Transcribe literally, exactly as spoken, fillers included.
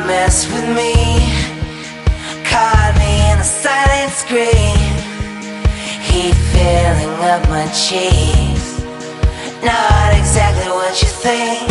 mess with me, caught me in a silent scream, heat filling up my cheeks. Not exactly what you think.